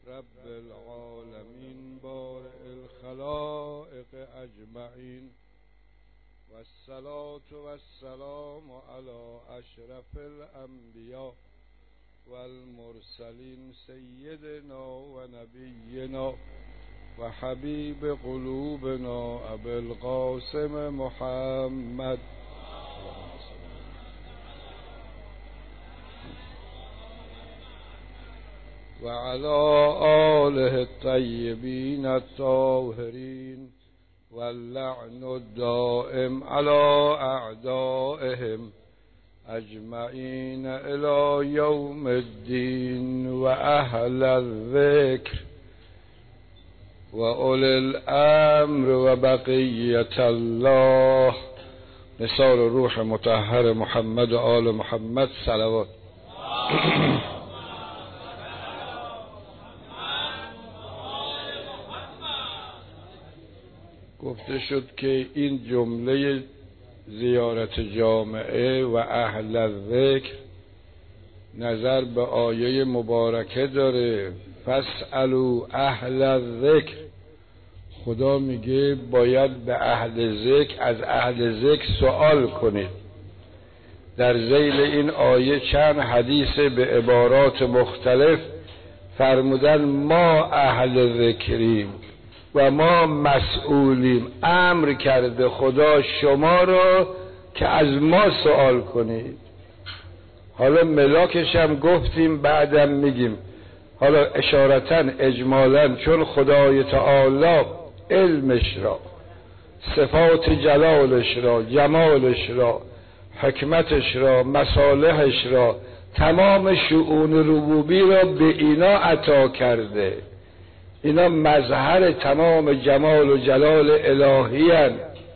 رب العالمين بارئ الخلائق أجمعين، والصلاة والسلام على أشرف الأنبياء والمرسلين سيدنا ونبينا وحبيب قلوبنا أبي القاسم محمد وعلى آله الطيبين الطاهرين، واللعن الدائم على أعدائهم أجمعين إلى يوم الدين. وأهل الذكر وأولي الأمر وبقية الله، نثار روح مطهر محمد و آل محمد صلوات. گفته شد که این جمله زیارت جامعه و اهل الذکر نظر به آیه مبارکه داره، فاسألوا اهل الذکر. خدا میگه باید به اهل ذکر، از اهل ذکر سوال کنید. در ذیل این آیه چند حدیث به عبارات مختلف فرمودن ما اهل ذکریم و ما مسئولیم. امر کرده خدا شما را که از ما سوال کنید. حالا ملاکش هم گفتیم، بعدم میگیم. حالا اشارتاً اجمالاً چون خدای تعالی علمش را، صفات جلالش را، جمالش را، حکمتش را، مصالحش را، تمام شؤون ربوبی را به اینا عطا کرده. اینا مظهر تمام جمال و جلال الهی هستند،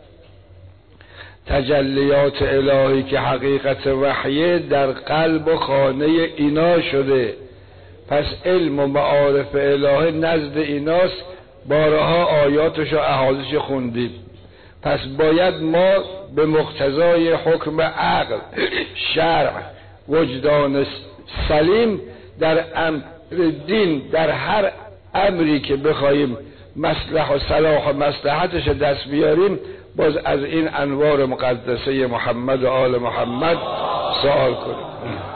تجلیات الهی که حقیقت وحی در قلب و خانه اینا شده. پس علم و معارف الهی نزد ایناست. بارها آیاتش و احادیثش خوندیم. پس باید ما به مقتضای حکم عقل، شرع، وجدان سلیم در امر دین، در هر امری که بخوایم مصلح و صلاح و مصلحتش دست بیاریم، باز از این انوار مقدسه محمد و آل محمد سوال کنیم.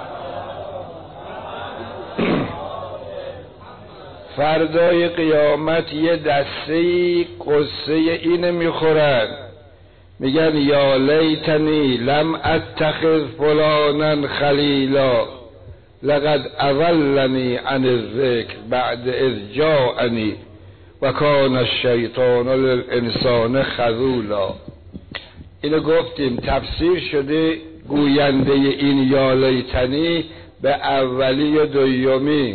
فردای قیامت یه دسته قصه اینه میخورن، میگن یا لیتنی لم اتخذ فلانا خلیلا لقد اضلنی عن الذکر بعد اذ جاءنی و کان الشیطان للانسان خذولا. اینو گفتیم تفسیر شده. گوینده این یا لیتنی به اولی و دومی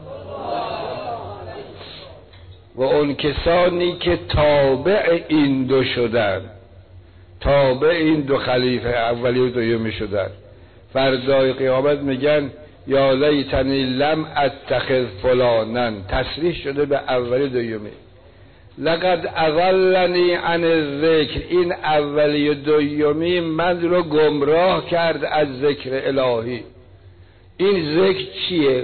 و اون کسانی که تابع این دو شدن، تابع این دو خلیفه اولی و دومی شدن، فردای قیامت میگن یا لیتنی لم اتخذ فلانن. تصریح شده به اولی دومی. لقد اضلنی عن الذکر، این اولی و دومی من رو گمراه کرد از ذکر الهی. این ذکر چیه؟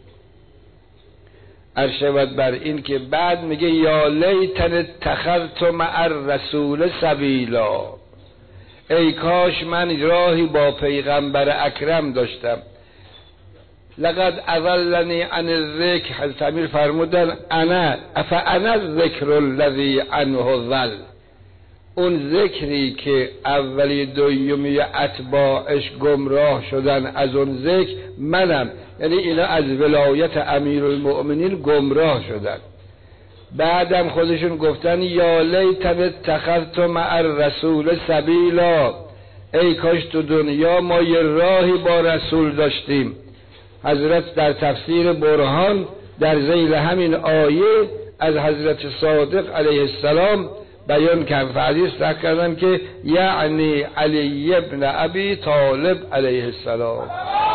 ارشد بر این که بعد میگه یا لیتن اتخذت مع الرسول سبیلا، ای کاش من راهی با پیغمبر اکرم داشتم. لقد اضلنی عن الذکر، حضرت امیر فرمودن انا الذکر الذی عنه ضل، اون ذکری که اولی دومی اتباعش گمراه شدن از اون ذکر منم. یعنی اینا از ولایت امیرالمؤمنین گمراه شدن. بعدم خودشون گفتن یا لیتن اتخذت مع الرسول سبیلا، ای کاش تو دنیا ما یه راهی با رسول داشتیم. حضرت در تفسیر برهان در ذیل همین آیه از حضرت صادق علیه السلام بیان کرد، حدیث نقل کردن که یعنی علی ابن ابی طالب علیه السلام.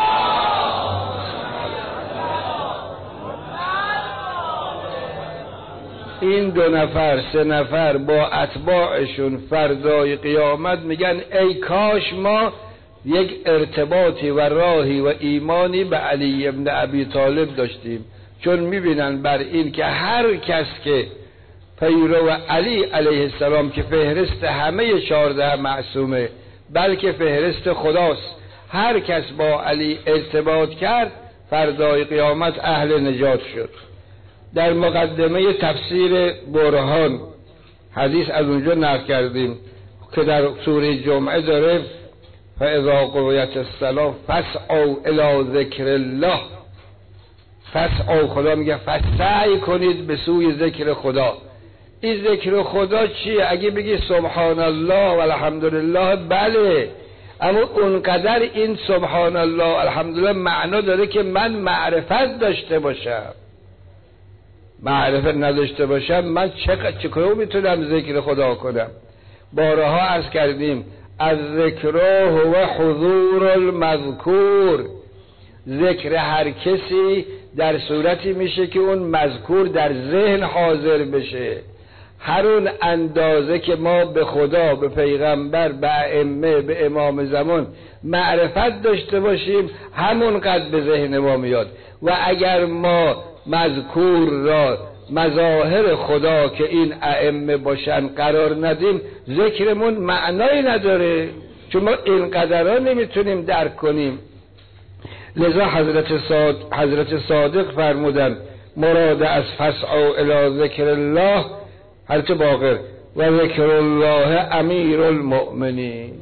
این دو نفر سه نفر با اتباعشون فردای قیامت میگن ای کاش ما یک ارتباطی و راهی و ایمانی به علی ابن ابی طالب داشتیم، چون میبینن بر این که هر کس که پیرو علی علیه السلام که فهرست همه 14 معصومه بلکه فهرست خداست، هر کس با علی ارتباط کرد فردای قیامت اهل نجات شد. در مقدمه تفسیر برهان حدیث از اونجا نقل کردیم که در سوره جمعه داره فاذا قضیت الصلاة فاسعوا الی ذکر الله. فاسعوا، خدا میگه فسعی کنید به سوی ذکر خدا. این ذکر خدا چیه؟ اگه بگی سبحان الله و الحمدلله بله، اما اونقدر این سبحان الله الحمدلله معنا داره که من معرفت داشته باشم. معرفت نداشته باشم من چطور میتونم ذکر خدا کنم؟ بارها عرض کردیم از ذکر هو حضور المذکور. ذکر هر کسی در صورتی میشه که اون مذکور در ذهن حاضر بشه. هر اون اندازه که ما به خدا، به پیغمبر، به ائمه، به امام زمان معرفت داشته باشیم همون قد به ذهن ما میاد. و اگر ما مذکور را مظاهر خدا که این ائمه باشن قرار ندیم ذکرمون معنایی نداره، چون ما اینقدر نمیتونیم درک کنیم. لذا حضرت صادق فرمودن مراد از فسعوا الی ذکر الله حضرت باقر و ذکر الله امیر المؤمنین.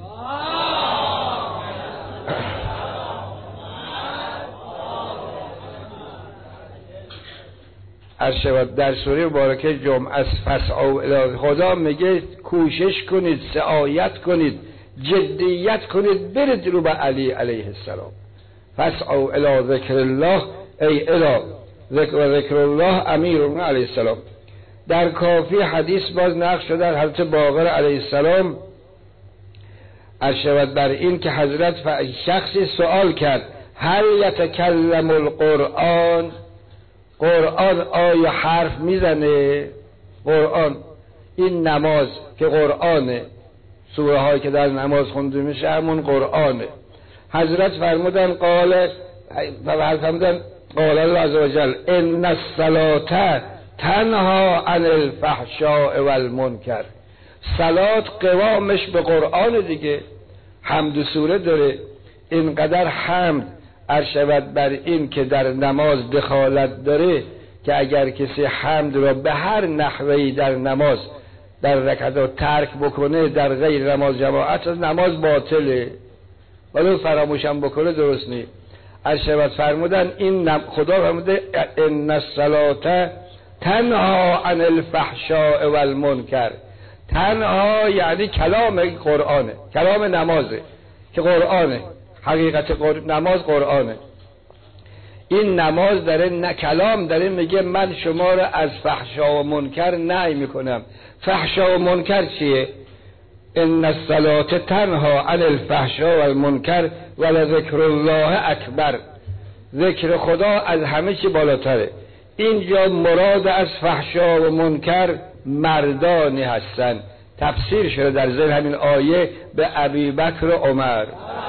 ارشد در سوره مبارکه جمعه از فسعوا الی، خدا میگه کوشش کنید، سعایت کنید، جدیت کنید، برید رو به علی علیه السلام. فسعوا الی ذکر الله ای الی ذکر الله امیر علیه السلام. در کافی حدیث باز نقل شده در حضرت باقر علیه السلام ارشد بر این که حضرت شخصی سوال کرد هل یتکلم القرآن، قرآن آیا حرف میزنه؟ قرآن، این نماز که قرآنه، سوره هایی که در نماز خونده میشه همون قرآنه. حضرت فرمودن قال الله عز وجل ان الصلاة تنها عن الفحشاء والمنکر. صلات قوامش به قرآن دیگه. حمد سوره داره، اینقدر حمد ارشد بر این که در نماز دخالت داره که اگر کسی حمد را به هر نحوهی در نماز در رکعات ترک بکنه در غیر نماز جماعت از نماز باطله، ولو فراموشم بکنه درست نیست. ارشد فرمودن این خدا فرموده ان الصلاة تنها عن الفحشاء والمنکر. تنها یعنی کلام قرآنه، کلام نمازه که قرآنه، حقیقت نماز قرآنه. این نماز داره کلام داره میگه من شما را از فحشا و منکر نهی میکنم. فحشا و منکر چیه؟ ان الصلاة تنها عن الفحشاء والمنکر ولذکر الله اکبر. ذکر خدا از همه چی بالاتره. اینجا مراد از فحشا و منکر مردانی هستن. تفسیر شده در ذیل همین آیه به ابوبکر و عمر،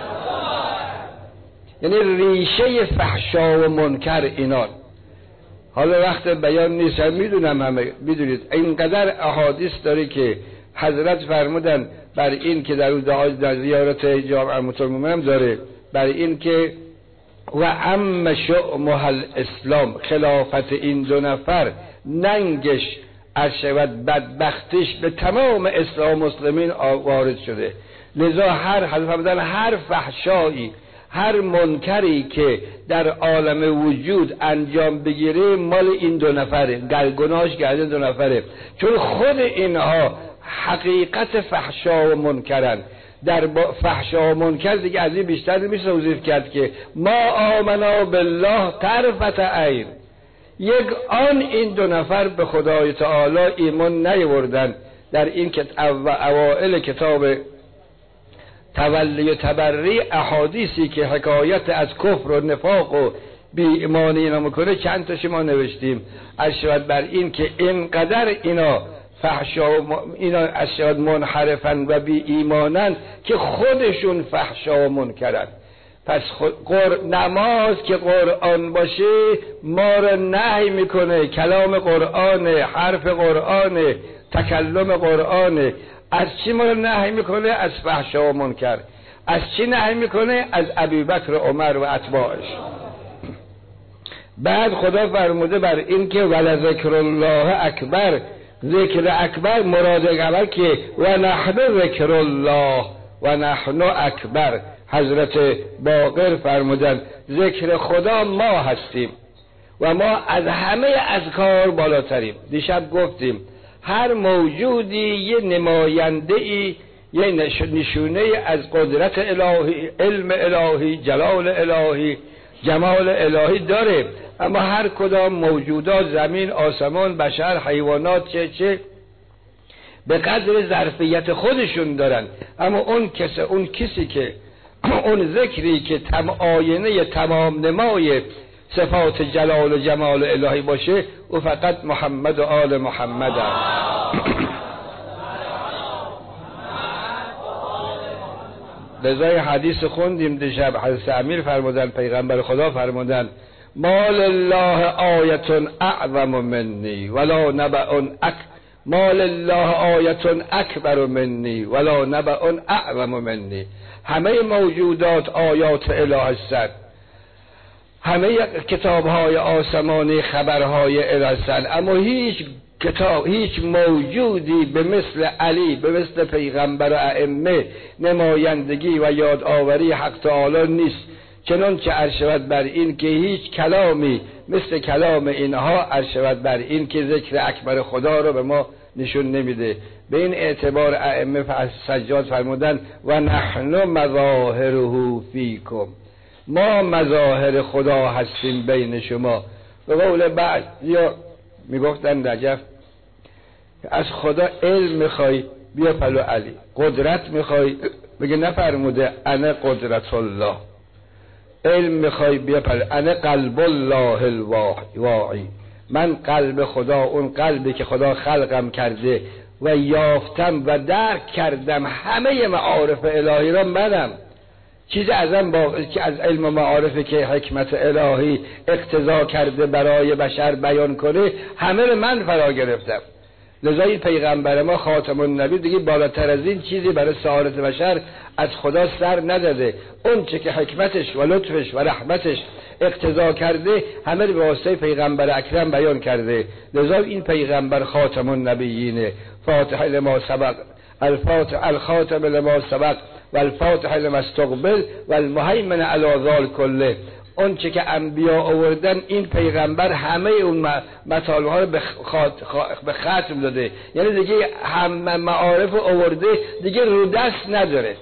یعنی ریشه فحشا و منکر اینان. حالا وقت بیان نیست، میدونم همه میدونید اینقدر احادیث داره که حضرت فرمودن بر این که در در زیارت جامع المؤمنین داره بر این که و عم شؤمه الاسلام، خلافت این دو نفر ننگش ارشد بدبختش به تمام اسلام مسلمین وارد شده. لذا هر فحشایی، هر منکری که در عالم وجود انجام بگیره مال این دو نفره، گناهش گرده دو نفره، چون خود اینها حقیقت فحشا و منکرن. در فحشا و منکر دیگه از این بیشتر نمیشه توصیف کرد که ما آمنا بالله طرفت عین. یک آن این دو نفر به خدای تعالی ایمان نیاوردن. در این که اوائل کتاب تولی و تبری احادیثی که حکایت از کفر و نفاق و بی ایمانی اینا میکنه چند تاشو ما نوشتیم. ارشد بر این که اینقدر اینا فحشا اینا ارشد منحرفن و بی ایمانن که خودشون فحشا و منکرن. پس نماز که قرآن باشه ما را نهی میکنه، کلام قرآن، حرف قرآن، تکلم قرآن. از چی ما را نهی میکنه؟ از فحشا و منکر. از چی نهی میکنه؟ از ابوبکر و عمر و اتباعش. بعد خدا فرموده بر این که ولذکر الله اکبر، ذکر اکبر مراد اول که و نحن ذکر الله و نحن اکبر. حضرت باقر فرمودن ذکر خدا ما هستیم و ما از همه اذکار بالاتریم. دیشب گفتیم هر موجودی یه نماینده‌ای، یه نشونه از قدرت الهی، علم الهی، جلال الهی، جمال الهی داره، اما هر کدام موجودات، زمین، آسمان، بشر، حیوانات چه به قدر ظرفیت خودشون دارن. اما اون کسی که اون ذکری که آینه تمام نمای صفات جلال و جمال الهی باشه، او فقط محمد و آل محمد است. لذای حدیث خوندیم دیشب، حضرت امیر فرمودن، پیغمبر خدا فرمودن ما لله آیت اعظم منی ولا نبأ ما لله آیت اکبر منی ولا نبأ اعظم منی. همه موجودات آیات اله هستند، همه کتاب‌های آسمانی خبرهای اله هستند، اما هیچ موجودی به مثل علی، به مثل پیغمبر و ائمه نمایندگی و یادآوری حق تعالی نیست. چنانچه عرشود بر این که هیچ کلامی مثل کلام اینها عرشود بر این که ذکر اکبر خدا رو به ما نشون نمیده. به این اعتبار ائمه سجاد فرمودن و نحن مظاهره فیکم، ما مظاهر خدا هستیم بین شما. به قول بعض یا میگفتن رجب از خدا علم میخوای بیا پلو علی، قدرت میخوای بگه نفرموده انا قدرت الله، علم میخوای بیا پلو انا قلب الله الواعی، من قلب خدا، اون قلبی که خدا خلقم کرده و یافتم و درک کردم همه معارف الهی را منم. چیز ازم که از علم و معارفی که حکمت الهی اقتضا کرده برای بشر بیان کنه همه رو من فرا گرفتم. لذا این پیغمبر ما خاتم النبی دیگه بالاتر از این چیزی برای سعادت بشر از خدا سر نداده. اون چه که حکمتش و لطفش و رحمتش اقتضا کرده همه رو به واسطه پیغمبر اکرم بیان کرده. لذا این پیغمبر خاتم النبیینه، فاتح لما سبق، الخاتم لما سبق و الفاتح لما استقبل و المهیمن علی ذلک کله. اون چه که انبیا آوردن این پیغمبر همه اون مطالب ها رو به ختم داده، یعنی دیگه همه معارف آورده، دیگه رو دست نداره.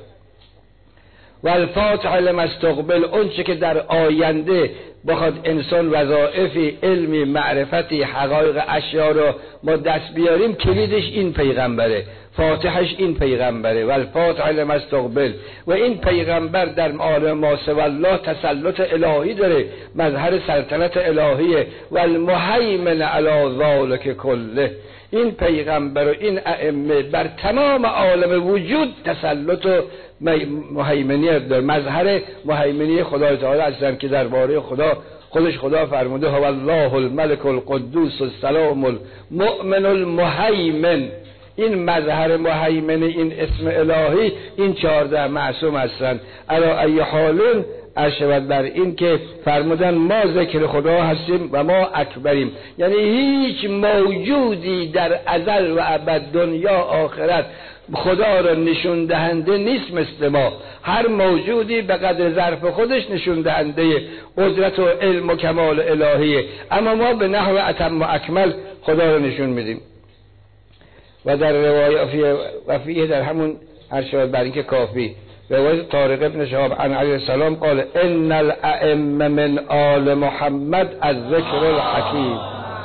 و الفاتح لما استقبل، اون چه که در آینده بخواد انسان وظایفی، علمی، معرفتی، حقایق اشیا رو ما دست بیاریم، کلیدش این پیغمبره، فاتحش این پیغمبره. و الفاتح لما استقبل، و این پیغمبر در عالم ما سوی الله تسلط الهی داره، مظهر سلطنت الهیه. و المهیمن علی ذلک کله، این پیغمبر و این ائمه بر تمام عالم وجود تسلط و مهیمنیت داره، مظهر مهیمنی خدای تعالی هستند که درباره خودش خدا فرموده هو الله الملك القدوس السلام المؤمن المهیمن. این مظهر مهیمن، این اسم الهی، این 14 معصوم هستند. علی ای حال ارشد بر این که فرمودن ما ذکر خدا هستیم و ما اکبریم، یعنی هیچ موجودی در ازل و ابد، دنیا آخرت، خدا را نشون دهنده نیست مثل ما. هر موجودی به قدر ظرف خودش نشون دهنده قدرت و علم و کمال الهیه، اما ما به نحو اتم و اکمل خدا را نشون میدیم. و در روایه و فیه در همون ارشاد بر این که کافی، روایت طارق ابن شهاب عن علیه السلام قال ان الائمه من آل محمد از ذکر الحکیم.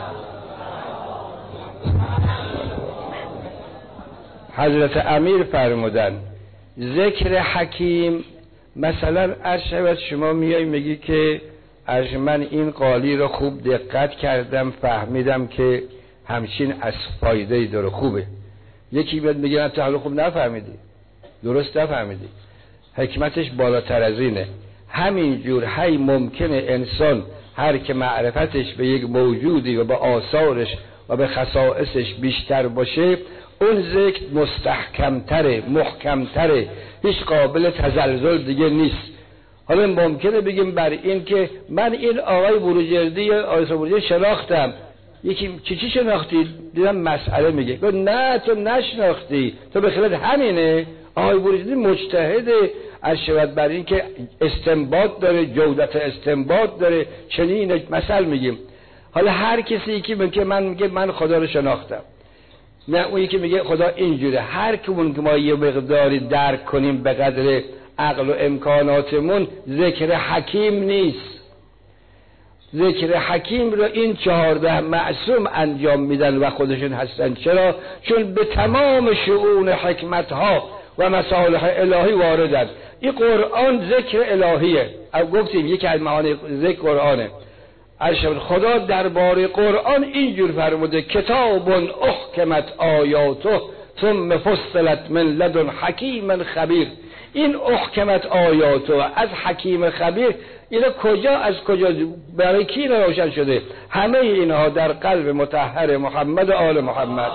حضرت امیر فرمودن ذکر حکیم، مثلا ارشد شما میای میگی که من این قالی رو خوب دقت کردم فهمیدم که همچین از فایده‌ای داره، خوبه. یکی بیاد میگه نه خوب نفهمیدی، درست نفهمیدی، حکمتش بالاتر از اینه. همینجور هی ممکنه انسان هر که معرفتش به یک موجودی و به آثارش و به خصائصش بیشتر باشه اون ذکر مستحکمتره، محکمتره، هیچ قابل تزلزل دیگه نیست. حالا ممکنه بگیم بر این که من این آقای بروجردی یا آقای بروجردی شناختم. یکی چی شناختی؟ دیدم مسئله میگه. گفت نه تو نشناختی، تو به خیلی همینه. آقای بروجردی مجتهده، ارشد بر این که استنباط داره، جودت استنباط داره، چنین مثل میگیم. حالا هر کسی که میگه من خدا رو شناختم، نه اونی که میگه خدا اینجوره، هر کمون که ما یه مقداری درک کنیم به قدر عقل و امکاناتمون، ذکر حکیم نیست. ذکر حکیم رو این 14 معصوم انجام میدن و خودشون هستن. چرا؟ چون به تمام شؤون حکمتها و مصالح الهی واردن. این قرآن ذکر الهیه. گفتیم یکی از معانی ذکر قرآنه. خدا درباره قرآن اینجور فرموده کتاب احکمت آیاته ثم فصلت من لدن حکیم خبیر. این احکمت آیاته از حکیم خبیر، اینا از کجا برای کی روشن شده؟ همه اینها در قلب مطهر محمد و آل محمد.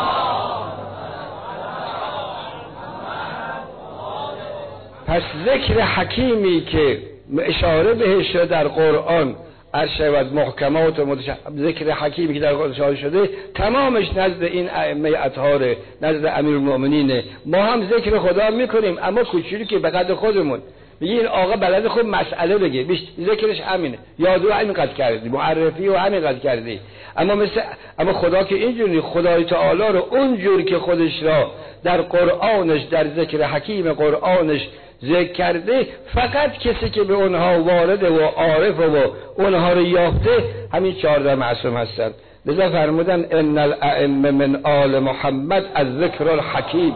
پس ذکر حکیمی که اشاره بهش در قرآن ارشد محکمات و ذکر حکیمی که در قرآن اشاره شده تمامش نزد این ائمه اطهار، نزد امیرالمؤمنین. ما هم ذکر خدا میکنیم اما کوچولی که به قدر خودمون. میگه این آقا بلد خود مسئله بگه، ذکرش همینه، یادو همینقدر کردی، معرفی و همینقدر کردی. اما خدا که اینجوری، خدای تعالی رو اونجور که خودش را در قرآنش، در ذکر حکیم قرآنش ذکر کرده، فقط کسی که به اونها وارده و عارفه و اونها رو یافته همین 14 معصوم هستند. لذا فرمودن ان الائمه من آل محمد از ذکر الحکیم.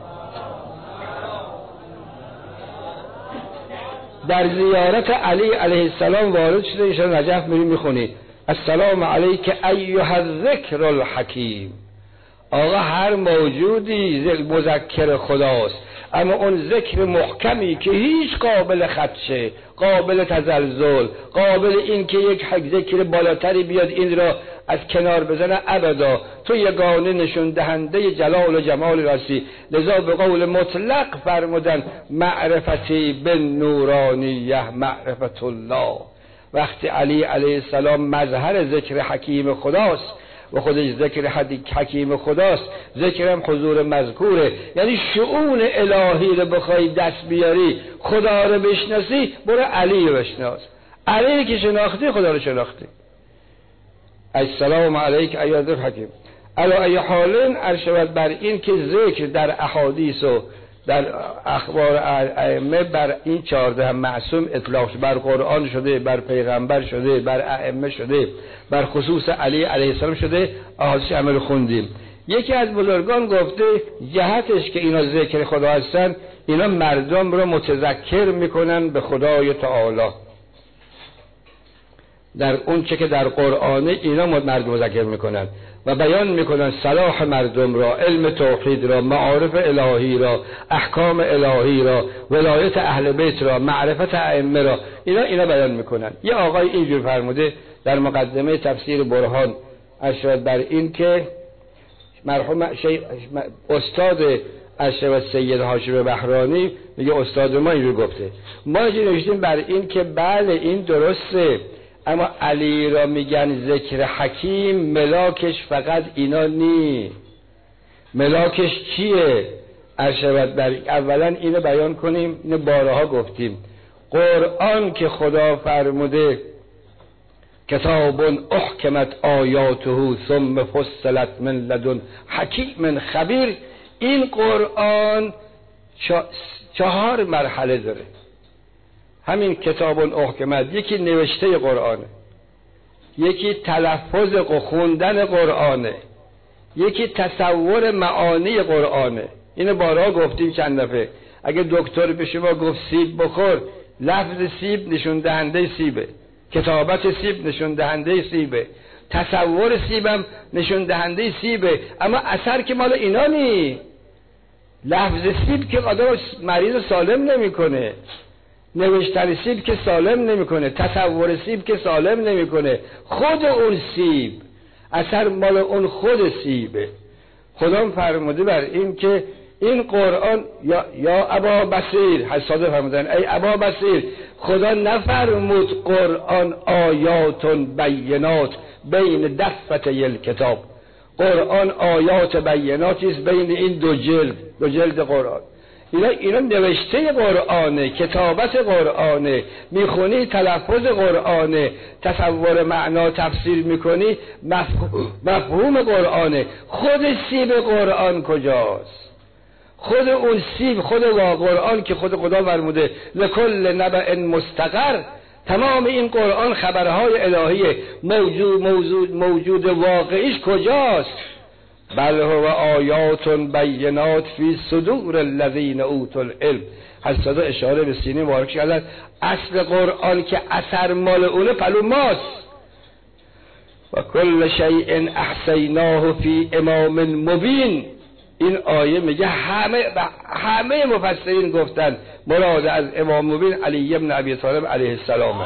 در زیارت علی علیه السلام وارد شده، ایشان نجف میریم میخونی السلام علیک ایها الذکر الحکیم. آقا هر موجودی مذکر خداست، اما اون ذکر محکمی که هیچ قابل خدشه، قابل تزلزل، قابل این که یک ذکر بالاتری بیاد این را از کنار بزنه، ابدا. تو یگانه نشون دهنده جلال و جمال راستی. لذا به قول مطلق فرمودن معرفتی بن نورانیه معرفت الله. وقتی علی علیه السلام مظهر ذکر حکیم خداست و خودش ذکر حکیم خداست، ذکرم حضور مذکوره. یعنی شؤون الهی رو بخوای دست بیاری، خدا رو بشناسی، برو علی رو بشناس. علی که شناختی، خدا رو شناختی. السلام علیک ایها الحکیم. علی ای حالن ارشد بر این که ذکر در احادیث و در اخبار ائمه بر این 14 معصوم اطلاق شده، بر قرآن شده، بر پیغمبر شده، بر ائمه شده، بر خصوص علی علیه السلام شده. احادیث همه رو خوندیم. یکی از بزرگان گفته جهتش که اینا ذکر خدا هستن، اینا مردم رو متذکر میکنن به خدای تعالی. در اون چه که در قرآنه اینا مردم مذکر میکنن و بیان میکنن صلاح مردم را، علم توحید را، معارف الهی را، احکام الهی را، ولایت اهل بیت را، معرفت ائمه را، اینا بیان میکنن. یه آقای اینجور فرموده در مقدمه تفسیر برهان ارشد بر این که مرحوم استاد ارشد سید هاشم بهرانی میگه استاد ما اینجور گفته. ما نوشتیم بر این که بله این درسته، اما علی را میگن ذکر حکیم، ملاکش فقط اینا نی. ملاکش چیه؟ ارشد بر اولا اینو بیان کنیم، اینو بارها گفتیم. قرآن که خدا فرموده کتاب احکمت آیاته ثم فصلت من لدن حکیم خبیر، این قرآن 4 مرحله داره. همین کتاب احکمت، یکی نوشته قرآنه، یکی تلفظ خوندن قرآنه، یکی تصور معانی قرآنه. اینو بارها گفتیم چند دفعه. اگه دکتر به شما گفت سیب بخور، لفظ سیب نشون دهنده سیبه، کتابت سیب نشون دهنده سیبه، تصور سیبم نشون دهنده سیبه، اما اثر که مال اینا نی. لفظ سیب که آدم مریض سالم نمیکنه. نوشتن سیب که سالم نمیکنه، تصور سیب که سالم نمیکنه، خود اون سیب اثر مال اون خود سیبه. خدا فرموده بر این که این قرآن یا ابا بصیر، حساد فرمودن ای ابا بصیر، خدا نفرمود قرآن آیات بینات بین دفتي الکتاب، قرآن آیات بیناتی است بین این دو جلد قرآن. اینا نوشته قرآنه، کتابت قرآنه، میخونی تلفظ قرآنه، تصور معنا تفسیر میکنی مفهوم قرآنه. خود سیب قرآن کجاست؟ خود اون سیب، خود قرآن که خود خدا فرموده لکل نبأ مستقر، تمام این قرآن خبرهای الهیه، موجود واقعیش کجاست؟ بل هو آیات بینات فی صدور الذین اوتوا العلم. حضرت اشاره به سینه مبارک کردن اصل قرآن که اثر مال اونه پلو ماست. و کل شیء احصیناه فی امام مبین. این آیه میگه همه مفسرین گفتن مراد از امام مبین علی ابن ابی طالب علیه السلام.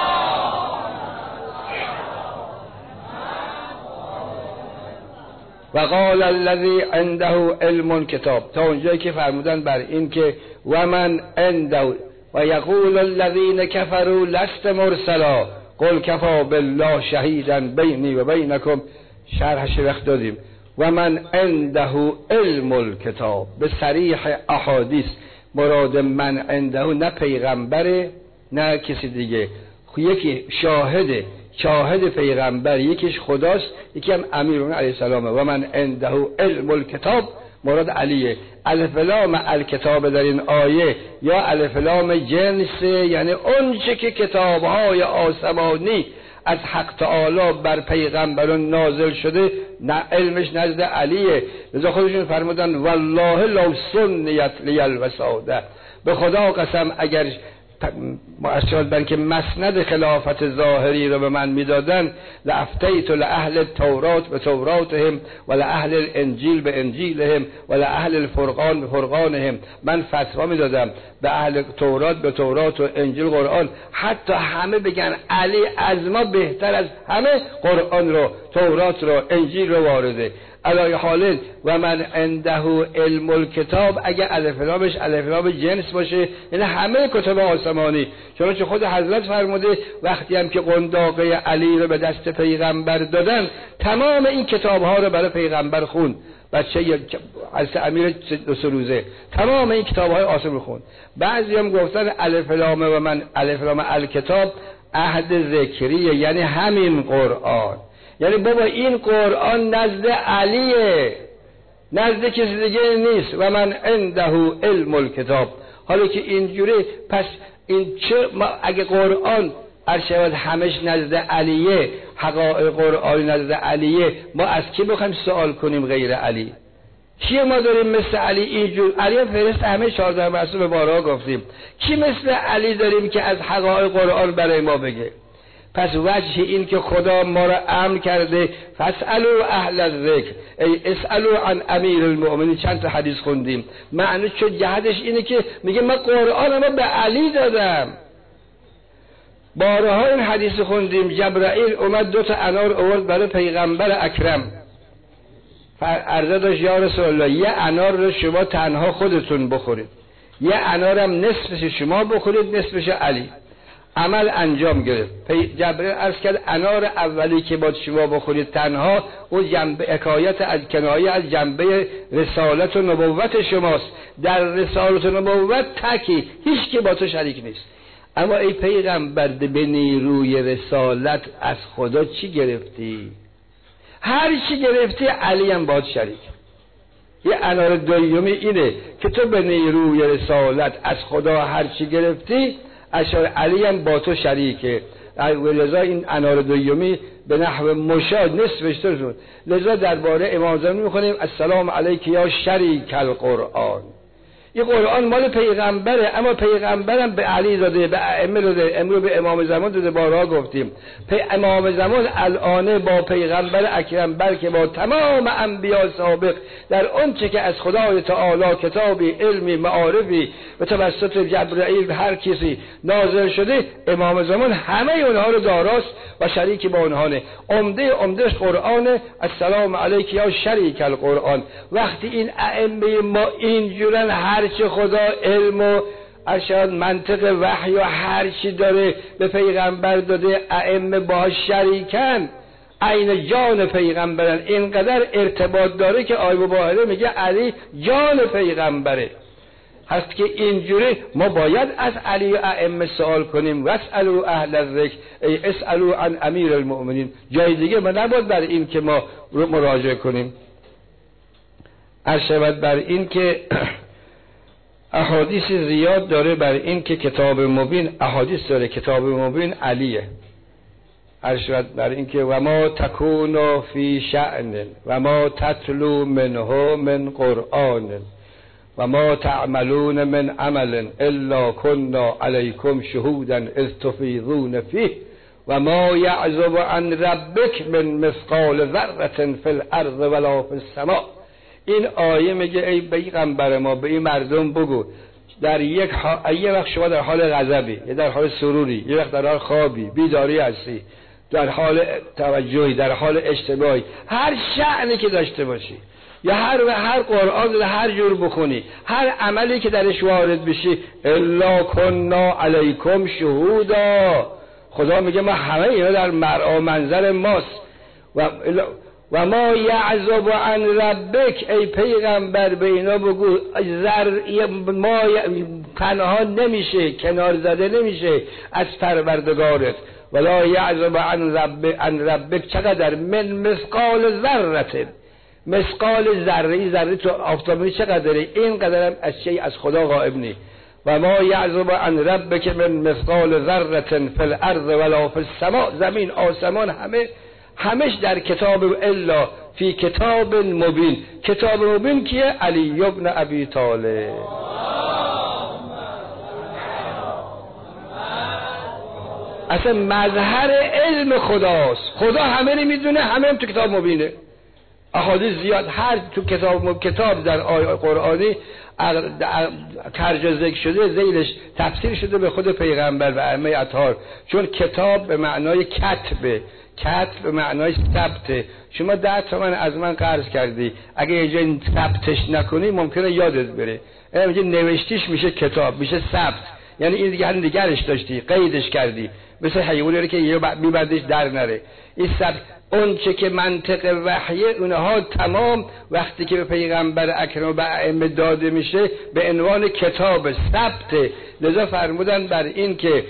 و قال الذی عنده علم کتاب، تا اونجایی که فرمودن بر این که و من عنده و یقول الذین کفروا لست مرسلا قل کفی بالله شهیدا بینی و بینکم، شرحش وقت دادیم. و من عنده علم الکتاب، به صریح احادیث مراد من عنده نه پیغمبره نه کسی دیگه، یکی شاهد پیغمبر، یکیش خداست، یکی هم امیرون علیه السلامه. و من عنده علم الکتاب مراد علیه. الف لام الکتاب در این آیه یا الف لام جنس، یعنی اون چه که کتابهای آسمانی از حق تعالی بر پیغمبران نازل شده نه علمش نزد علیه. لذا خودشون فرمودن والله لو سنیت لی الوساده، به خدا قسم اگر مؤشرات بر که مسند خلافت ظاهری رو به من میدادن لافتیت لاهل التورات به توراتهم و لاهل الانجیل به انجیلهم و لاهل الفرقان به فرقانهم، من فتوا میدادم به اهل تورات به تورات و انجیل قرآن، حتی همه بگن علی از ما بهتر از همه قرآن رو تورات رو انجیل رو وارده. علای حال و من عنده علم الکتاب اگه الف لامش الف لام جنس باشه یعنی همه کتب آسمانی، چون خود حضرت فرموده وقتی هم که قنداقه علی رو به دست پیغمبر دادن تمام این کتاب ها رو برای پیغمبر خوند، بچه از امیر 2 روزه تمام این کتاب های آسمان رو خوند. بعضی هم گفتن الف لام و من الف لام الکتاب عهد ذکریه، یعنی همین قرآن، یعنی بابا این قرآن نزد علیه، نزد کسی دیگه نیست. و من عنده علم الکتاب. حالا که اینجوری پس این چه اگه قرآن ارشد همش نزد علیه، حقایق قرآن نزد علیه، ما از کی بخوایم سوال کنیم غیر علی؟ کی ما داریم مثل علی اینجور؟ علی فرست همه 14 معصوم بارها گفتیم، کی مثل علی داریم که از حقایق قرآن برای ما بگه؟ پس وجه این که خدا ما را امر کرده فاسالوا اهل الذکر ای اسالوا عن امیر المؤمنین، چند تا حدیث خوندیم، معنی چه جهتش اینه که میگه من قرآنمو به علی دادم. بارها این حدیث خوندیم، جبرائیل اومد 2 تا انار آورد برای پیغمبر اکرم، عرضه داشت یا رسول الله یه انار رو شما تنها خودتون بخورید، یه انارم نصفش شما بخورید نصفش علی. عمل انجام گرفت. جبرئیل عرض کرد انار اولی که باید شما بخورید تنها، اون جنبه حکایت از کنایه از جنبه رسالت و نبوت شماست، در رسالت و نبوت تکی هیچ که با تو شریک نیست. اما ای پیغمبر به نیروی رسالت از خدا چی گرفتی؟ هر چی گرفتی علی هم باید شریک. یه انار دومی اینه که تو به نیروی رسالت از خدا هر چی گرفتی اشار علی هم با تو شریکه. لذا این انار دومی به نحو مشاهد نصفش تو شد. لذا درباره امام زمان میخونیم السلام علیک یا شریک القرآن، این قرآن مال پیغمبره، اما پیغمبرم به علی داده، به ائمه داده، امروز به امام زمان داده. بارها گفتیم امام زمان الان با پیغمبر اکرم بلکه با تمام انبیا سابق در اون چه که از خدای تعالی کتابی، علمی، معارفی به توسط جبرئیل به هر کسی نازل شده، امام زمان همه اونها رو داراست و شریک با اونها نه. عمدهش قرآن. السلام علیک یا شریک القرآن. وقتی این ائمه ما اینجورن، هرچه خدا علم و اشاد منطق وحی و هرچی داره به پیغمبر داده، ائمه با شریکن، عین جان پیغمبرن، اینقدر ارتباط داره که آیه مبارکه میگه علی جان پیغمبره. هست که اینجوری ما باید از علی و ائمه سوال کنیم. واسالوا اهل الذکر ای اسالوا عن امیر المؤمنین. جای دیگه ما نباید بر این که ما مراجعه کنیم. ارشد بر این که احادیث زیاد داره بر این که کتاب مبین، احادیث داره کتاب مبین علیه. ارشد بر این که و ما تکون فی شأن و ما تتلو منه من قرآن و ما تعملون من عمل الا كنا علیکم شهودا اذ تفیضون فیه و ما یعزب عن ربک من مثقال ذره فی الارض ولا فی السماء. این آیه میگه ای پیغمبر ما به این مردم بگو در یه وقت شما در حال غضبی، یا در حال سروری، یه وقت در حال خوابی، بیداری هستی، در حال توجهی، در حال اشتباهی، هر شأنی که داشته باشی، یا هر قرآن رو هر جور بخونی، هر عملی که درش وارد بشی، الا کنا علیکم شهودا. خدا میگه ما همه اینا در مرعا منظر ماست. و ما یعزب عن ربک ای پیغمبر به اینا بگو ما پنهان نمیشه، کنار زده نمیشه از پروردگارت. ولا یعزب عن ربک چقدر من مثقال ذره، مثقال ذره تو آفتابی چقدره، این قدرم از شیء از خدا غائب نی. و ما یعزب عن ربک من مثقال ذره فی الارض ولا فی السماء. زمین آسمان همش در کتاب الا فی کتاب مبین. کتاب مبین کیه؟ علی ابن ابی طالب. اصلا مظهر علم خداست. خدا همه رو میدونه، همه هم تو کتاب مبینه. احادیث زیاد هر تو کتاب در آیه قرآنی ترج ذکر شده، ذیلش تفسیر شده به خود پیغمبر و ائمه اطهار. چون کتاب به معنای کتبه، کتب به معنای ثبته. شما 10 تومن از من قرض کردی، اگه یه جایی ثبتش نکنی ممکنه یادت بره. اینجا نوشتیش میشه کتاب، میشه ثبت. یعنی این دیگه نگرش داشتی، قیدش کردی، مثل حیوانی که یه میبندش در نره. این ثبت اون چه که منطق وحیه، اونها تمام وقتی که به پیغمبر اکرم و به ائمه داده میشه به عنوان کتاب ثبت. لذا فرمودن بر این که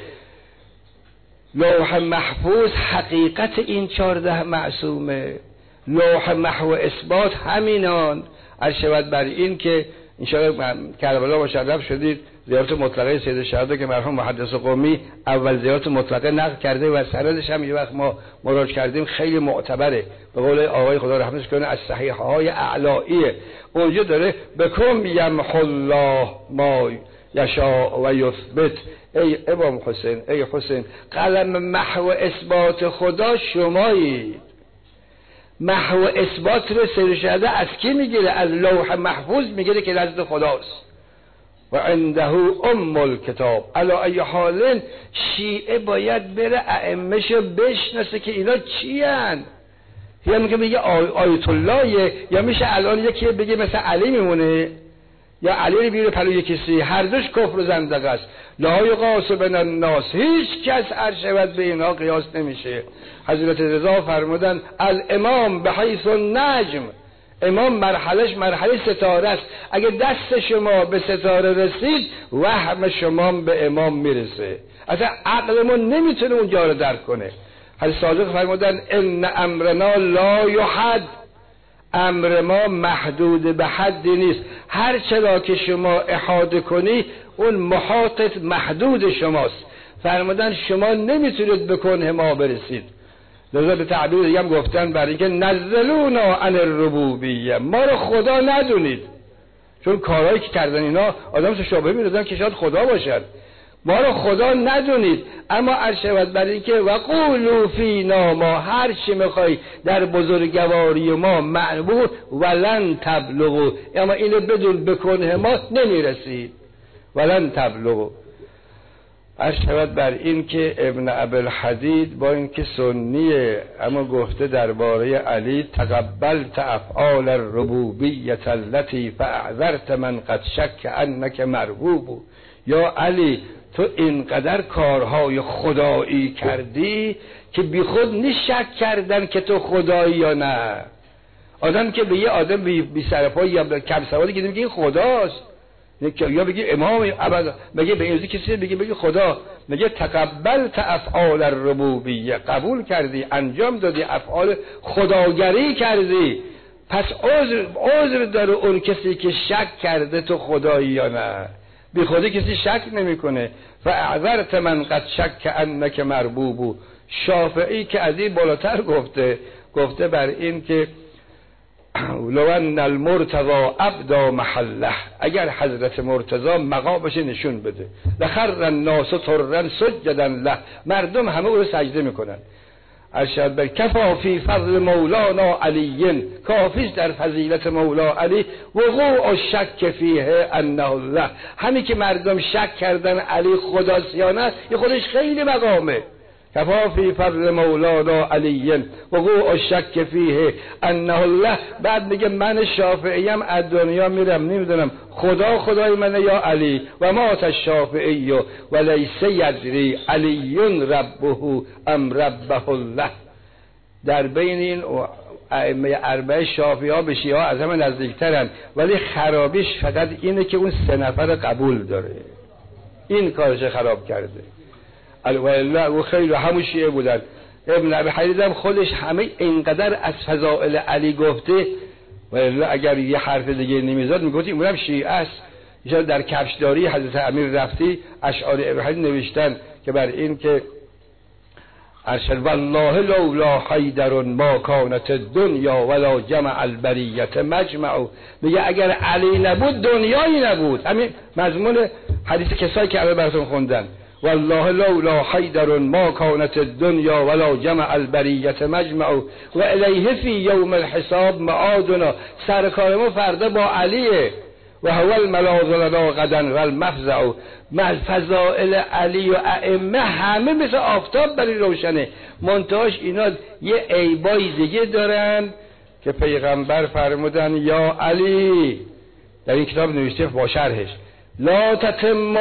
لوح محفوظ حقیقت این 14 معصومه، لوح محو اثبات همینان. ارشد بر این که انشاءالله کربلا مشرف شدید، زیارت مطلقه سید الشهدا که مرحوم محدث قمی اول زیارت مطلقه نقل کرده و سندش هم یه وقت ما مراجعه کردیم، خیلی معتبره. به قول آقای خدا رحمتش کنه از صحیحه های اعلاییه. اونجا داره بکم یمحو الله ما یشاء و یثبت. ای امام حسین، ای حسین، قلم محو اثبات خدا شمایید. محو اثبات رو سید الشهدا از کی میگیره؟ از لوح محفوظ میگیره که نزد خداست. و عنده ام الکتاب. علی ای حال شیعه باید بره ائمه‌شو بشناسه که اینا چی ان. یا میگه بگه آیت الله، یا میشه الان یکی بگه مثل علی میمونه، یا علی رو بیاره پلوی کسی، هر دوش کفر و زندقه است. لا یقاس بین الناس، هیچ کس ارشد به اینا قیاس نمیشه. حضرت رضا فرمودن الامام بحیث النجم، امام مرحله ستاره است. اگه دست شما به ستاره رسید وهم شما به امام میرسه. اصلا عقلمون نمیتونه اونجا رو درک کنه. حضرت صادق فرمودن ان امرنا لا یحد، امر ما محدود به حدی نیست. هر چرا که شما احاطه کنی اون محاطت محدود شماست. فرمودن شما نمیتونید به کنه ما برسید. لذا به تعبیر دیگه هم گفتن برای اینکه نزلونا عن الربوبیه، ما رو خدا ندونید. چون کارهایی که کردن اینا آدمش شابه می‌دادن که شاید خدا باشد. ما رو خدا ندونید، اما عرشبت بر این که وقولوا فینا ما، هر چی میخوای در بزرگواری ما معبود ولن تبلغوا، اما اینو بدون بکنه ما نمیرسید. ولن تبلغوا. عرشبت بر این که ابن ابوالحدید با این که سنیه اما گفته درباره علی تقبلت افعال الربوبیة التي فاعذرت من قد شک انک مربوب. یا علی تو اینقدر کارهای خدایی کردی که بی خود نشک کردن که تو خدایی یا نه. آدم که به یه آدم بی سرپای یا کم سوادی که این خداست، یا بگی امام ابدا، بگی به اینجا کسی بگی خدا، میگه تقبلت افعال الربوبیه، قبول کردی انجام دادی افعال خداگری کردی، پس عذر داره اون کسی که شک کرده تو خدایی یا نه. بی خودی کسی شک نمیکنه. فاعذرت من قد شک انک مربوب. شافعی که از این بالاتر گفته بر این که لو ان المرتضی ابدا محله، اگر حضرت مرتضی مقامش نشون بده، لخر الناس طرا سجدا له، مردم همه او رو سجده میکنن. ارشد بر کفا فی فضل مولانا علی، کافیست در فضیلت مولا علی وقوع الشک فیه انه الله، همین که مردم شک کردن علی خداست یا نه، این خودش خیلی مقامه. کفا فی فضل مولانا علی وقوع الشک فیه انه الله. بعد میگه من شافعیم از دنیا میرم نمیدونم خدای منه یا علی، و مات الشافعی و لیس یدری علی ربه ام ربه الله. در بین این ائمه اربعه شافعی ها به شیعه ها از همه نزدیکترن، ولی خرابیش فقط اینه که اون 3 نفر قبول داره، این کارش خراب کرده. والله او خیلی همون شیعه بودن. ابن ابوالحدید هم خودش همه اینقدر از فضائل علی گفته، والله اگر یه حرف دیگه نمیزد میگفت اونم شیعه است. ایشان در کفشداری حضرت امیر رفتی اشعار ابراهیم نوشتن که بر این که ارشد والله لولا حیدر ما کانت الدنیا ولا جمع البریت مجمع. میگه اگر علی نبود دنیایی نبود. همین مضمون حدیث کسایی که الان براتون خوندن، والله لولا حیدر ما کانت الدنیا ولا جمع البریت مجمع و الیه فی یوم الحساب معادنا. سرکار ما فردا با علیه و هو الملاذ لنا غدا و المفزع. فضائل علی و ائمه همه مثل آفتاب برای روشنه، منتهاش اینا یه عیبای دیگه دارن که پیغمبر فرمودن یا علی، در این کتاب نوشته با شرحش، لا تتم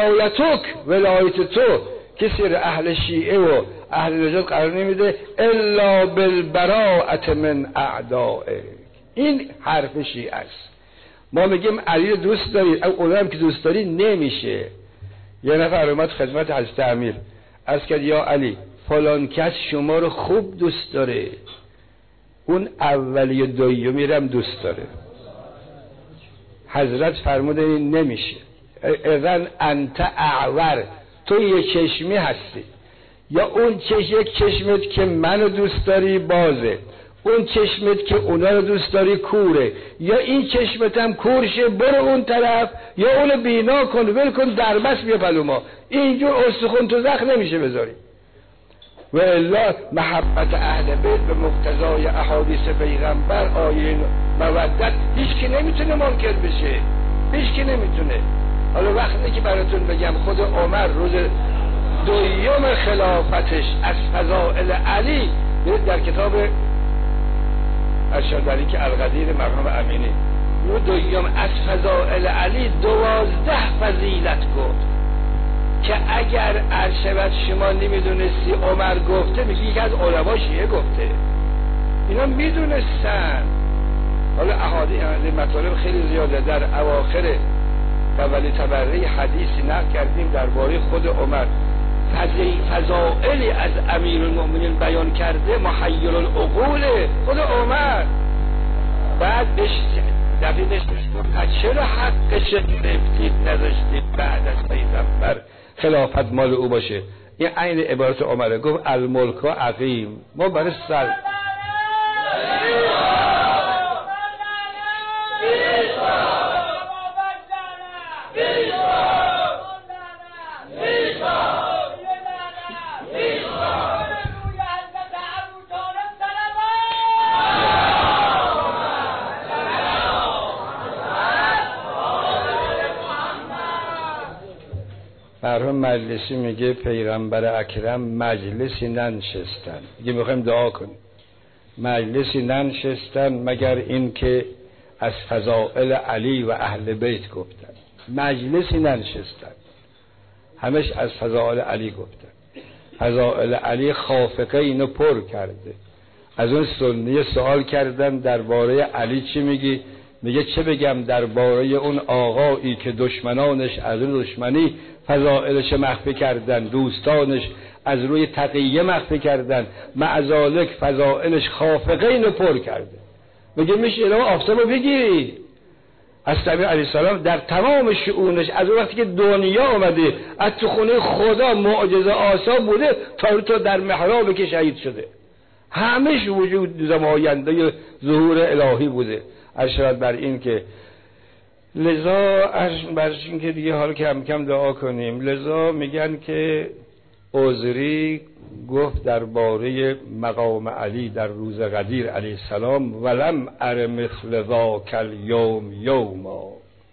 ولایت تو کسی را اهل شیعه و اهل نجات قرار نمیده الا بالبراءة من اعدائه. این حرف شیعه است. ما میگیم علی رو دوست دارید، اون هم که دوست داری نمیشه. یه نفر اومد خدمت حضرت امیر عرض کرد یا علی فلان کس شما رو خوب دوست داره، اون اولی و دومی رو هم دوست داره. حضرت فرمودن این نمیشه. اذن انت اعور، تو یه چشمی هستی، یا اون یک چشمت که منو دوست داری بازه، اون چشمت که اونا رو دوست داری کوره، یا این چشمت هم کورشه برو اون طرف، یا اونو بینا کن ول کن دربست بیا پلو ما. اینجور استخون تو زخم نمیشه بذاری. و الا محبت اهل بیت به مقتضای احادیث پیغمبر آیه مودت هیچ کی نمیتونه منکر بشه، هیچ کی نمیتونه. حالا وقتی که براتون بگم خود عمر روز دویم خلافتش از فضائل علی، در کتاب ارشاد که القدیر مرحوم امینی رو دویم از فضائل علی 12 فضیلت گفت که اگر ارشبت شما نمیدونستی عمر گفته، میگی یکی از علما شیعه گفته، اینا میدونستن. حالا احادیث مطالب خیلی زیاده. در اواخر اولی تبری حدیثی نقل کردیم درباره خود عمر، فضائلی از امیرالمؤمنین بیان کرده، محیر العقول خود عمر. بعد بهش دفعه نشتید چرا حقش نفتید نذاشتید بعد از پیغمبر خلافت مال او باشه. این عین عبارت عمره، گفت الملک عقیم، ما برای سر مرحوم مجلسی میگه پیغمبر اکرم مجلسی ننشستن، میگه میخوایم دعا کنیم، مجلسی ننشستن مگر این که از فضائل علی و اهل بیت گفتن. مجلسی ننشستن، همش از فضائل علی گفتن. فضائل علی خافقه اینو پر کرده. از اون سنی سوال کردن درباره علی چی میگی؟ میگه چه بگم درباره اون آقایی که دشمنانش از روی دشمنی فضائلش مخفی کردن، دوستانش از روی تقیه مخفی کردن، معذالک فضائلش خافقه اینو پر کرده. میگه میشه الهی آفتابو بگیری. از نبی علیه السلام در تمام شؤونش از اون وقتی که دنیا آمده از تو خونه خدا معجزه آسا بوده تا در محرابی که شهید شده، همش وجود زماینده ظهور الهی بوده. اشارت بر این که لذا بر این که دیگه حال کم کم دعا کنیم. لذا میگن که عذری گفت درباره مقام علی در روز غدیر علیه السلام ولم ار مثل ذاک الیوم یوما،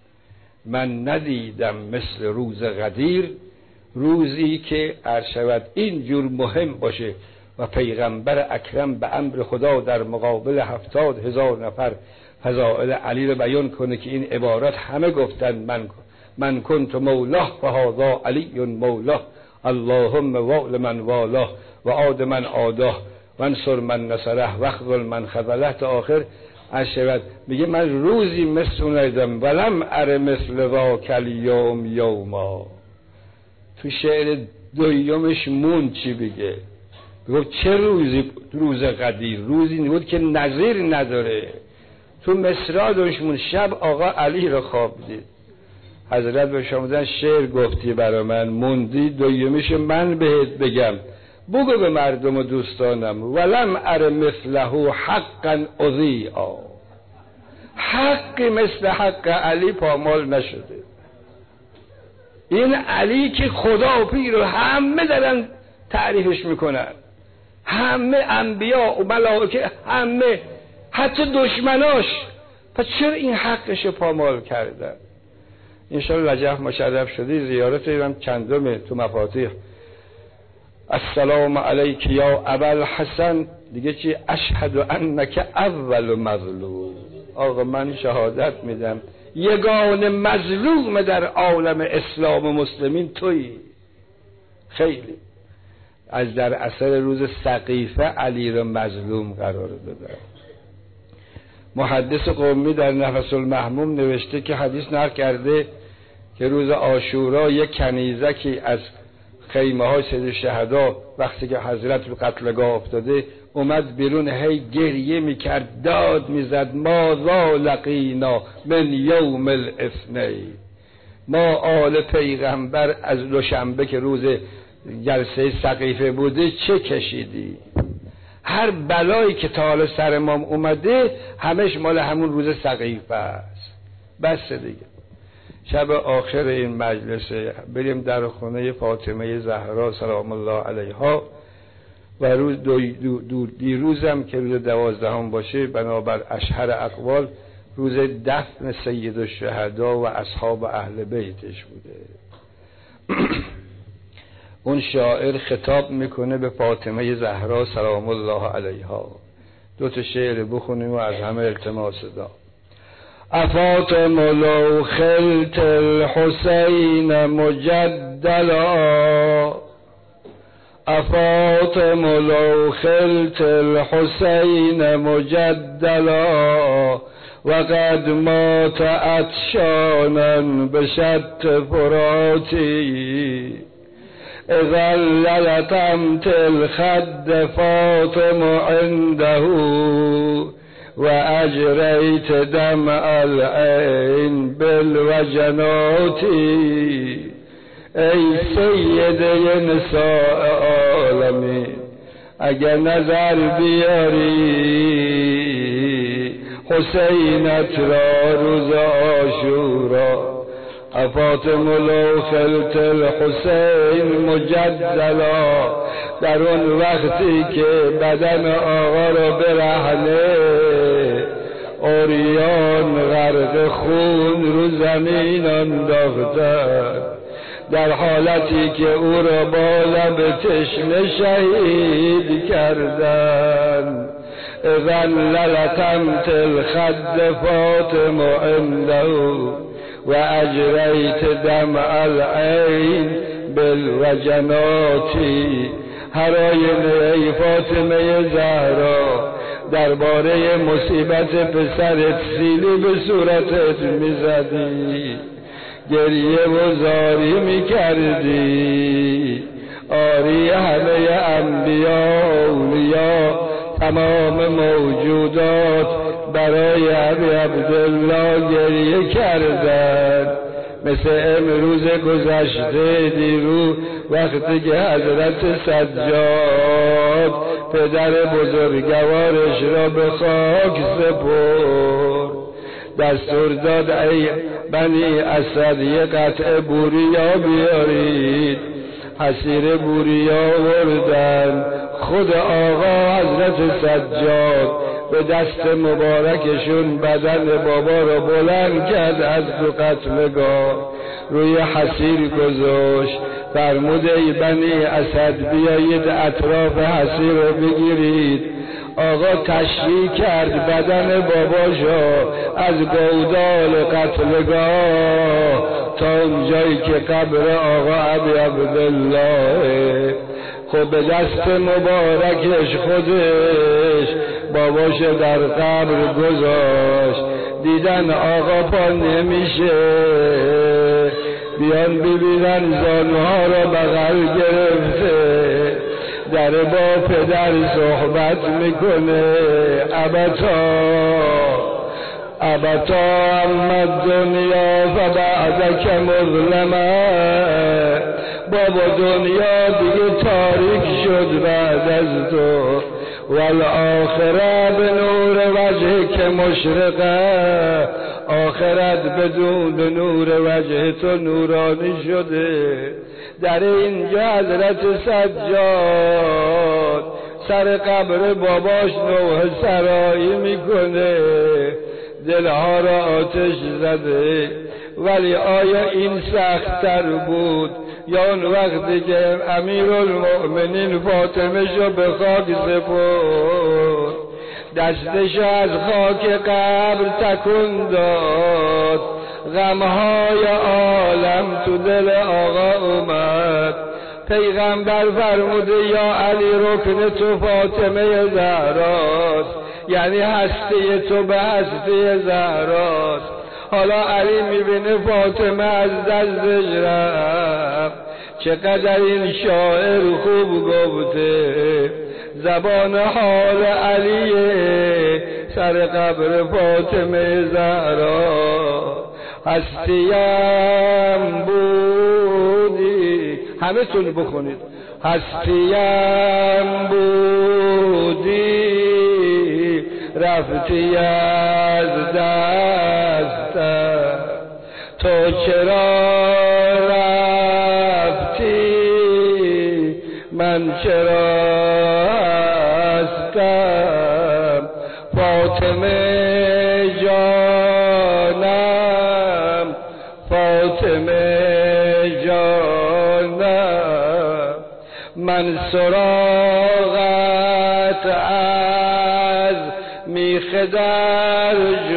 من ندیدم مثل روز غدیر، روزی که ارشد این جور مهم باشه و پیغمبر اکرم به امر خدا در مقابل 70,000 نفر فضائل علی رو بیان کنه که این عبارت همه گفتن من کنت مولاه و هذا علی مولاه، اللهم وال من والاه و عاد من عاداه و انصر من نصره و خذل من خذله تا آخر. اشهد میگه من روزی مثل اون ندیدم ولم ار مثل ذاک الیوم یوما. تو شعر دویمش مون چی بگه؟ بگو چه روزی؟ روز قدیر، روزی نبود که نظیر نداره. تو مصرع دوشمون شب آقا علی رو خواب دید، حضرت به شما شعر گفتی برا من موندی، دویمیش من بهت بگم بگو به مردم و دوستانم ولم ار مثله حقا اضیعا، حقی مثل حق علی پامال نشده. این علی که خدا و پیر رو همه دارن تعریفش میکنن، همه انبیا و ملائکه، همه حتی دشمناش، پس چرا این حقش رو پامال کردن؟ انشاءالله رجب مشرف شدی زیارت هم چندمه تو مفاتیح. السلام علیک یا ابوالحسن، دیگه چی؟ اشهد انک اول مظلوم. آقا من شهادت میدم یگانه مظلوم در عالم اسلام و مسلمین تویی. خیلی از در اثر روز سقیفه علی رو مظلوم قرار دادن. محدث قومی در نفس المحموم نوشته که حدیث نقل کرده که روز عاشورا یک کنیزکی از خیمه های سید شهدا وقتی که حضرت به قتلگاه افتاده اومد بیرون، هی گریه میکرد، داد میزد ماذا لقینا من یوم الاثنین، ما آل پیغمبر از دوشنبه که روز جلسه سقیفه بوده چه کشیدی؟ هر بلایی که تا حالا سر ما اومده همش مال همون روز سقیفه است. بس دیگه. شب آخر این مجلسه بریم در خونه فاطمه زهرا سلام الله علیها و روز دیروزم که روز 12 باشه بنابر اشهر اقوال روز دفن سید الشهدا و اصحاب اهل بیتش بوده. اون شاعر خطاب میکنه به فاطمه زهرا سلام الله علیها. 2 شعر بخونیم و از همه التماس دارم. افاطم لو خلت الحسین مجدلا، افاطم لو خلت الحسین مجدلا، وقد مات عطشانا بشط فراتی، اذا للطمت الخد فاطم عنده و اجریت دمع العین بالوجنات. ای سیده نساء عالمی اگر نظر بیاری حسینت را روز عاشورا، فاطمه لو خلت الحسین مجدلا، در اون وقتی که بدن آقا رو برهنه عریان غرق خون رو زمین انداختن، در حالتی که او را با لب تشنه شهید کردند. اذا للطمت الخد فاطم عنده و اجریت دمع العین بالوجنات. هر آینه ای فاطمه زهرا درباره مصیبت پسرت سیلی به صورتت میزدی، گریه و زاری میکردی. آری همه انبیا اولیا تمام موجودات برای ابی عبدالله گریه کردند. مثل امروز گذشته دیرو وقتی که حضرت سجاد پدر بزرگوارش را به خاک سپرد، دستور داد ای بنی اسد یه قطعه بوریا بیارید. حصیر بوریا وردن. خود آقا حضرت سجاد به دست مبارکشون بدن بابا را بلند کرد، از دو قتلگاه روی حصیر گذاشت. فرمود ای بنی اسد بیایید اطراف حصیر رو بگیرید. آقا تشریح کرد بدن باباشا از گودال قتلگاه تا اونجایی که قبر آقا ابی عبدالله. خب به دست مبارکش خودش باباش در قبر گذاشت. دیدن آقا پا نمیشه، بیان ببینن زانوها را بغل گرفته، در با پدر صحبت میکنه. ابتا اما دنیا فبعدک مظلمه. بابا دنیا دیگه تاریک شد بعد از تو، والآخره به نور وجه که مشرقه. آخرت به نور وجه تو نورانی شده. در اینجا حضرت سجاد سر قبر باباش نوح سرایی میکنه، دلها را آتش زده. ولی آیا این سخت‌تر بود یا اون وقتی که امیرالمؤمنین فاطمه شو به خاک سپرد، دستش از خاک قبر تکون داد، غمهای عالم تو دل آقا اومد. پیغمبر فرموده یا علی رکن تو فاطمه زهراست، یعنی هستی تو به هستی زهراست. حالا علی میبینه فاطمه از دستش رفت. چقدر این شاعر خوب گفته، زبان حال علیه سر قبر فاطمه زهرا. هستیم بودی، همه تون بخونید. هستیم بودی رفتی از دستم، تو چرا رفتی من چرا هستم. فاطمه جانم، فاطمه جانم، من سراغت از میخ در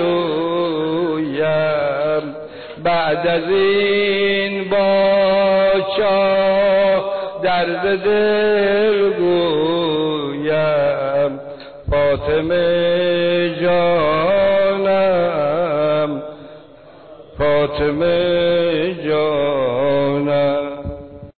جویم، بعد از این با چاه درد دل گویم. فاطمه جانم، فاطمه